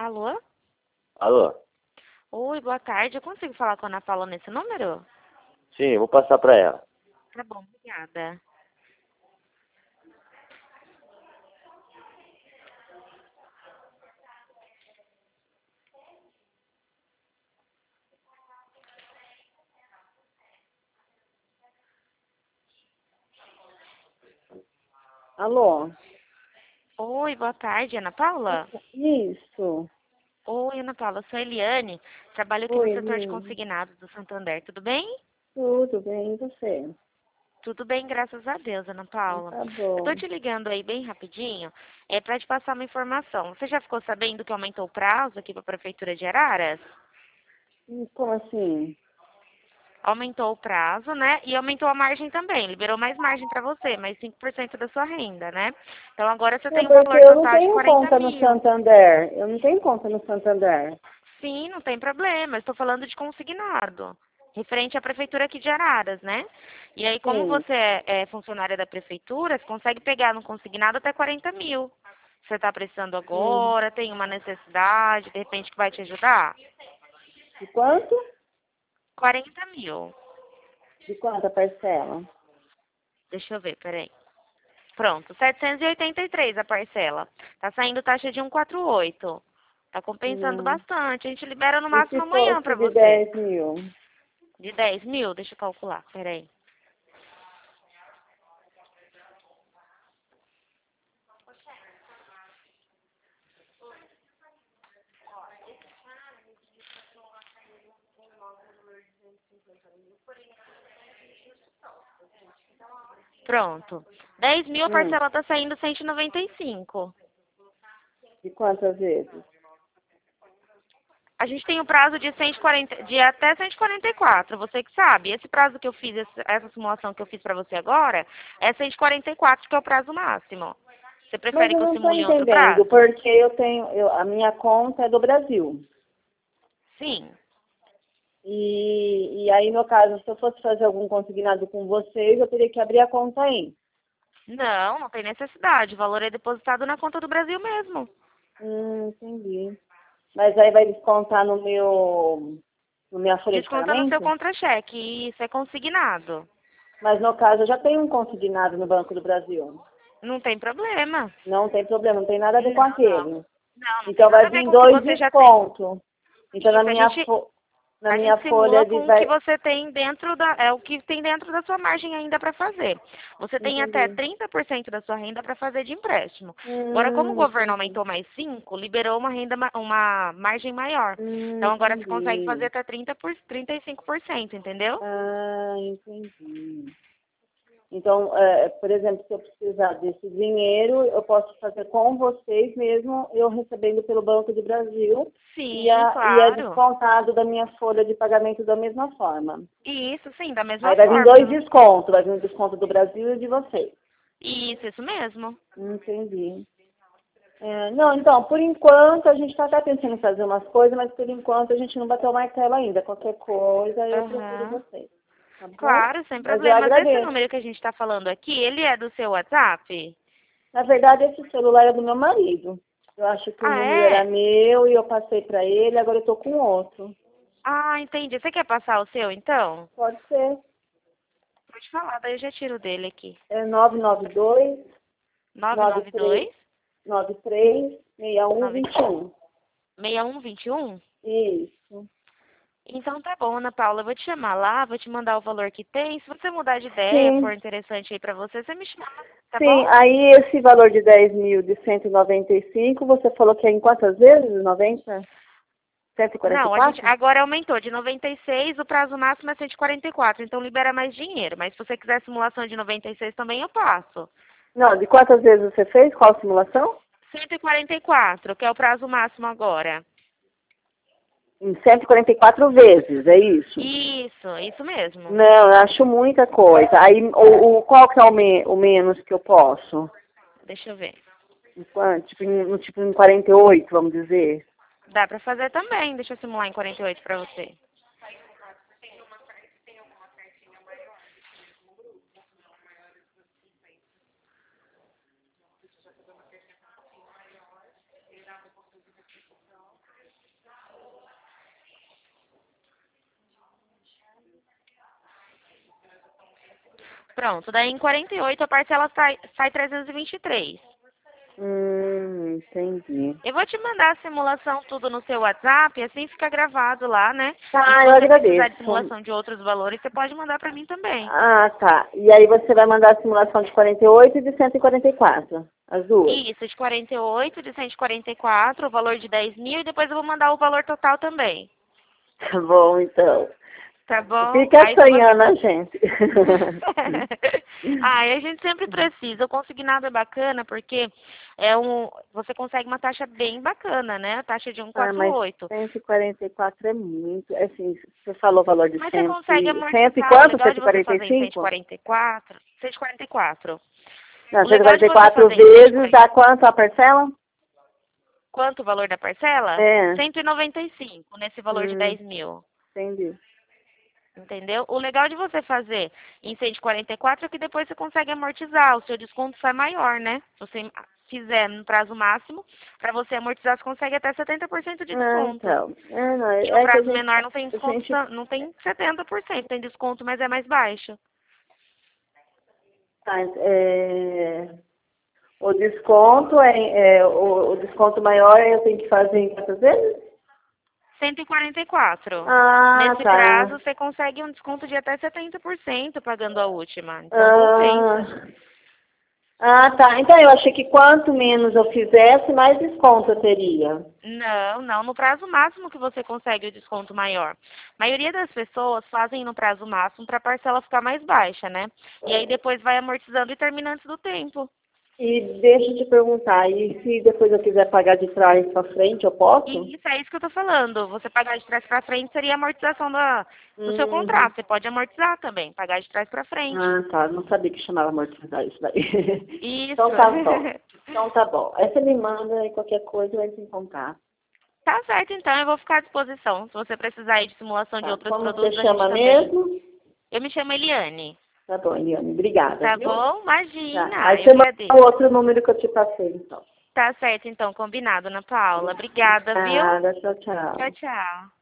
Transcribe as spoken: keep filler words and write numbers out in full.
Alô? Alô? Oi, boa tarde. Eu consigo falar com a Ana Paula nesse número? Sim, vou passar para ela. Tá bom, obrigada. Alô? Oi, boa tarde, Ana Paula? Isso. Oi, Ana Paula, eu sou a Eliane. Trabalho aqui no Oi, setor de Eliane. consignados do Santander. Tudo bem? Tudo bem, e você? Tudo bem, graças a Deus, Ana Paula. Tá Eu tô bom. te ligando aí bem rapidinho, é para te passar uma informação. Você já ficou sabendo que aumentou o prazo aqui para a Prefeitura de Araras? E como assim? Aumentou o prazo, né? E aumentou a margem também. Liberou mais margem para você, mais cinco por cento da sua renda, né? Então agora você É tem um porque valor eu não total de tenho quarenta conta no mil. Santander. Eu não tenho conta no Santander. Sim, não tem problema. Estou falando de consignado. Referente à prefeitura aqui de Araras, né? E aí, como Sim. você é, é funcionária da prefeitura, você consegue pegar no consignado até quarenta mil. Você está precisando Hum. agora, tem uma necessidade, de repente, que vai te ajudar? De quanto? Quarenta mil. De quanto a parcela? Deixa eu ver, peraí. Pronto, setecentos e e oitenta e três a parcela. Tá saindo taxa de cento e quarenta e oito. Tá compensando Hum. bastante. A gente libera no E se máximo amanhã fosse pra de você. dez mil? De dez mil? Deixa eu calcular, peraí. Pronto. dez mil a Hum. parcela tá saindo cento e noventa e cinco. De quantas vezes? A gente tem o prazo de cento e quarenta, de até cento e quarenta e quatro, você que sabe. Esse prazo que eu fiz, esse- essa simulação que eu fiz pra você agora, é cento e quarenta e quatro, que é o prazo máximo. Você Mas prefere eu que eu não estou simule outro entendendo, prazo? porque eu tenho, eu, a minha conta é do Brasil. Sim. E, e aí, no caso, se eu fosse fazer algum consignado com vocês, eu teria que abrir a conta aí. Não, não tem necessidade. O valor é depositado na conta do Brasil mesmo. Hum, entendi. Mas aí vai descontar no meu, no minha folha de Desconta no seu pagamento? contra-cheque. Isso é consignado. Mas no caso, eu já tenho um consignado no Banco do Brasil. Não tem problema. Não tem problema, não tem nada a ver com Não, não. aquele. Não, não tem Então vai nada a ver vir com o que dois você já tem. descontos. Então na Isso, a minha, gente, fo- na a minha gente folha simula de com o que vai. você tem dentro da, é o que tem dentro da sua margem ainda para fazer. Você tem até Entendi. trinta por cento da sua renda para fazer de empréstimo. Agora, como o Hum, governo entendi. aumentou mais cinco, liberou uma renda, ma- uma margem maior. Hum, Então agora você consegue fazer entendi. até trinta por, trinta e cinco por cento, entendeu? Ah, entendi. Então, é, por exemplo, se eu precisar desse dinheiro, eu posso fazer com vocês mesmo, eu recebendo pelo Banco do Brasil e, Sim, a, e é claro. descontado da minha folha de pagamento da mesma forma. Isso, sim, da mesma Aí vai vir forma. Você dois não... descontos, vai vir o desconto do Brasil e de vocês. Isso, isso mesmo. Entendi. É, não, então, por enquanto a gente está até pensando em fazer umas coisas, mas por enquanto a gente não bateu o martelo ainda. Qualquer coisa eu procuro Aham. vocês, tá bom? Claro, sem Mas eu problemas. Esse agradeço. número que a gente está falando aqui, ele é do seu WhatsApp? Na verdade, esse celular é do meu marido. Eu acho que o Ah, número era é? meu e eu passei para ele, agora eu tô com outro. Ah, entendi. Você quer passar o seu, então? Pode ser. Pode falar, daí eu já tiro dele aqui. É nove nove dois, nove nove nove três, dois, nove três, seis um, nove dois um. seis um dois um. Isso. Então tá bom, Ana Paula. Eu vou te chamar lá, vou te mandar o valor que tem. Se você mudar de ideia, Sim. for interessante aí pra você, você me chama, tá Sim, bom? aí esse valor de dez mil de cento e noventa e cinco, você falou que é em quantas vezes? noventa? cento e quarenta e Não, a gente quatro? agora aumentou de noventa e seis, o prazo máximo é cento e quarenta e quatro, então libera mais dinheiro. Mas se você quiser simulação de noventa e seis também eu passo. Não, de quantas vezes você fez? Qual simulação? cento e quarenta e quatro, que é o prazo máximo agora. Em cento e quarenta e quatro vezes, é isso? Isso, isso mesmo. Não, eu acho muita coisa. Aí, o, o- qual que é o, me- o menos que eu posso? Deixa eu ver. Em quanto? Tipo, em, no, tipo, em quarenta e oito, vamos dizer. Dá pra fazer também. Deixa eu simular em quarenta e oito pra você. Pronto, daí em quarenta e oito a parcela sai, sai trezentos e vinte e três. Hum, entendi. Eu vou te mandar a simulação tudo no seu WhatsApp, assim fica gravado lá, né? Tá, E se eu você precisar de agradeço. simulação de outros valores, você pode mandar para mim também. Ah, tá. E aí você vai mandar a simulação de quarenta e oito e de cento e quarenta e quatro, as duas? Isso, de quarenta e oito, de cento e quarenta e quatro, o valor de dez mil, e depois eu vou mandar o valor total também. Tá bom, então. Tá bom? Fica Aí se você... sonhando a gente. ah, e a gente sempre precisa. O consignado é bacana porque é um, você consegue uma taxa bem bacana, né? A taxa de Ah, mas cento e quarenta e oito. cento e quarenta e quatro é muito. Assim, você falou o valor de Mas você cem, consegue cento e amortizar. O quanto? legal de você cento e quarenta fazer e em cento e cinco? quarenta e quatro. cento e quarenta e quatro. Não, O cento e legal quarenta de e você quatro fazer em cento e vezes quarenta... dá quanto a parcela? Quanto o valor da parcela? É. cento e noventa e cinco, nesse valor de Hum, dez mil. entendi. Entendeu? O legal de você fazer em cento e quarenta e quatro é que depois você consegue amortizar. O seu desconto sai maior, né? Se você fizer no prazo máximo, para você amortizar, você consegue até setenta por cento de Ah, desconto. então. É, não, E no é que a prazo gente, menor não tem a desconto, gente ta- não tem setenta por cento. Tem desconto, mas é mais baixo. tá, é, o desconto é, é o, o desconto maior eu tenho que fazer em quantas vezes? cento e quarenta e quatro. Ah, Nesse tá. prazo, você consegue um desconto de até setenta por cento pagando a última. Então, compensa. Ah, ah, tá. Então eu achei que quanto menos eu fizesse, mais desconto eu teria. Não, não, no prazo máximo que você consegue o desconto maior. A maioria das pessoas fazem no prazo máximo para a parcela ficar mais baixa, né? E aí depois vai amortizando e termina antes do tempo. E deixa eu te perguntar, e se depois eu quiser pagar de trás para frente, eu posso? E isso é isso que eu tô falando. Você pagar de trás para frente seria a amortização da, do seu Uhum. contrato. Você pode amortizar também, pagar de trás para frente. Ah, tá. Não sabia que chamava amortizar isso daí. Isso. Então tá bom. Então tá bom. Aí você me manda e qualquer coisa eu entro em contato. Tá certo, então eu vou ficar à disposição. Se você precisar aí de simulação de Tá. outros Como produtos, você a gente chama também. mesmo? Eu me chamo Eliane. Tá bom, Eliane. Obrigada, Tá viu? bom? Tá. Imagina, Aí eu você manda agradeço. o outro número que eu te passei, então. Tá certo, então, combinado, Ana Paula. Obrigada, viu? Nada, tchau, tchau. Tchau, tchau.